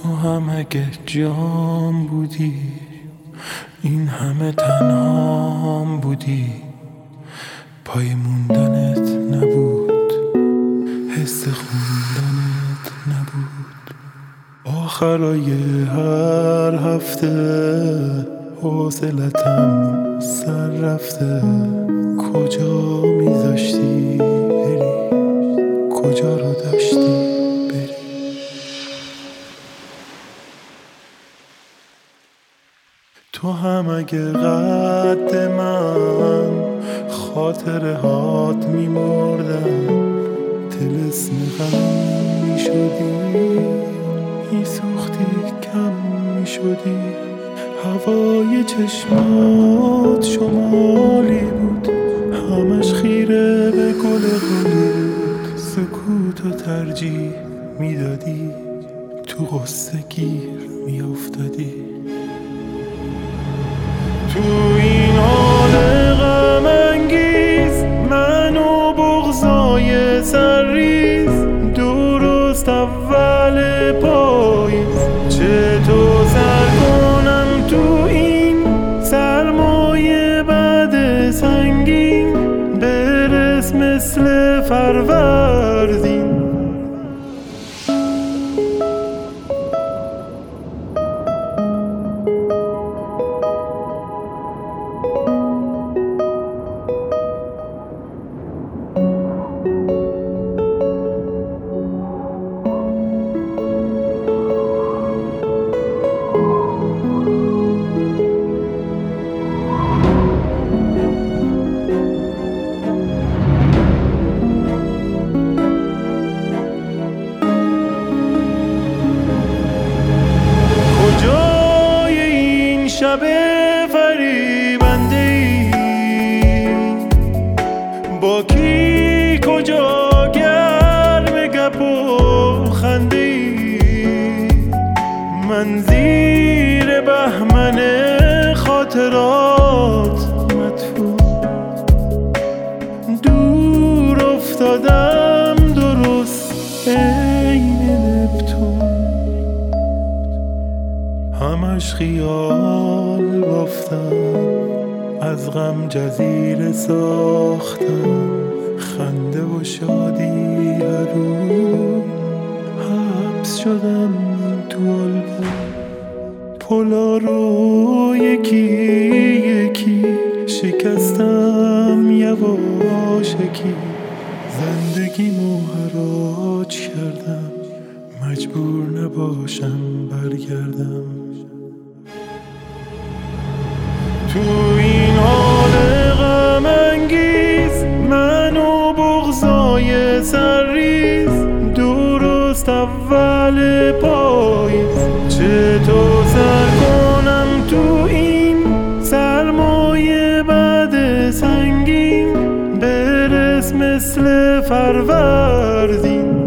تو هم اگه جام بودی، این همه تنهام بودی، پای موندنت نبود، حس خوندنت نبود. آخرای هر هفته حوصلتم سر رفته. کجا میذاشتی بری، کجا رو داشتی بری؟ تو هم اگه قد من خاطره هات میمردن، طلسم غم میشدی، میسوختی کم میشدی. هوای چشمات شمالی بود، همش خیره به گل گلی بود. سکوتو ترجیح میدادی، تو غصه گیر میافتادی. تو این حال غم انگیز من و بغضای سرریز، درست اول پاییز چطور سر کنم تو این سرمایه بد سنگین، برس مثل فروردین. شب فریبنده ای با کی، کجا گرم گپ و خنده ای؟ من زیر بهمن خاطرات مدفون، دور افتادم درست عین نپتون. همش خیال بافتم، از غم جزیره ساختم، خنده و شادی هرون. حبس شدم تو آلبوم، پلا رو یکی یکی شکستم یواشکی. زندگیمو حراج کردم، مجبور نباشم برگردم. تو این حال غم انگیز من و بغضای سرریز، درست اول پاییز چطور سر کنم تو این سرمایه بد سنگین، برس مثل فروردین.